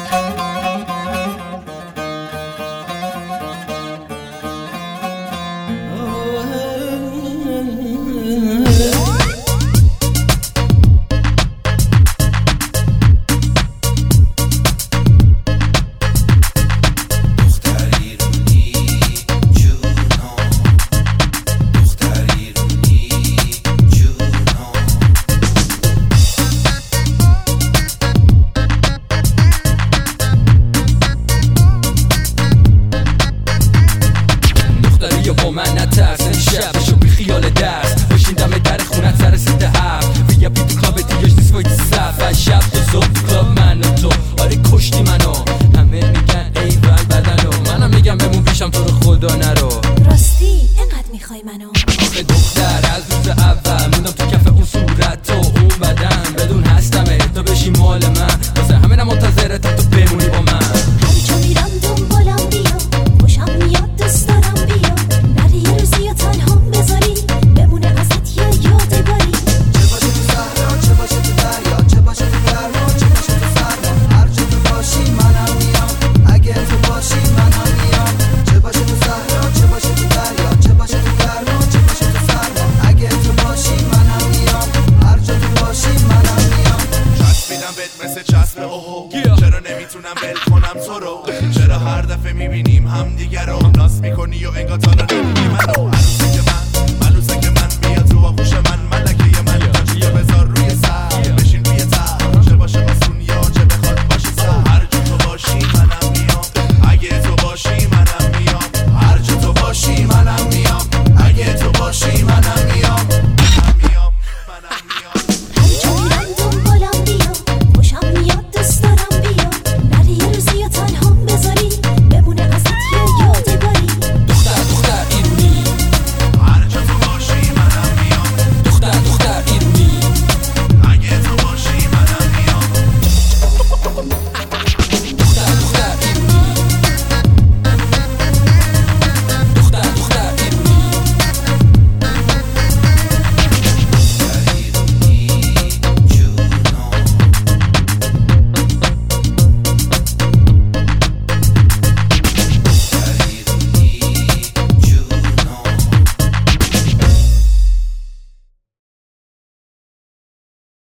با من نترس شب بشو بی خیال درس بشین دم در خونت سر سیت هفت بیا بی تو کلاب دیگهش نیست وای صف شب تو صبح تو کلاب من و تو آره کشتی منو همه میگن ای ول بدنو منم میگم بمون پیشم تو رو خدا نرو راستی انقدر میخوای منو آخه دختر از روز اول موندم تو کف اون صورت تو اون بدن بدون هستمه تو بشی مال من واسه همه منتظرتم تو بمونی با من هر جا میرم دنبالم بیا خوشم میاد دوست دارم بیا نری یه روزی و تنهام بذاری بمونه ازت یه یادگاری چه باشه تو صحرا چه باشه تو دریا چه باشه تو گرما چه باشه تو سرما هر جا تو باشی منم میام اگه تو باشی منم میام چه باشه تو صحرا چه باشه تو دریا چه باشه تو گرما چه باشه تو سرما اگه تو باشی منم میام هر جا تو باشی منم میام چسب میدم بهت مثل چسب اوهو چرا نمیتونم ول کنم تو رو چرا هر دفعه میبینیم همدیگه رو ناس میکنی و انگار تا رو نمیبینی منو عروسه که من بیا تو آغوش